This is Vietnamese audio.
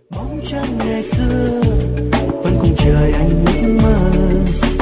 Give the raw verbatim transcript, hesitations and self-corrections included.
bóng trăng ngày xưa vẫn cùng chờ anh ước mơ.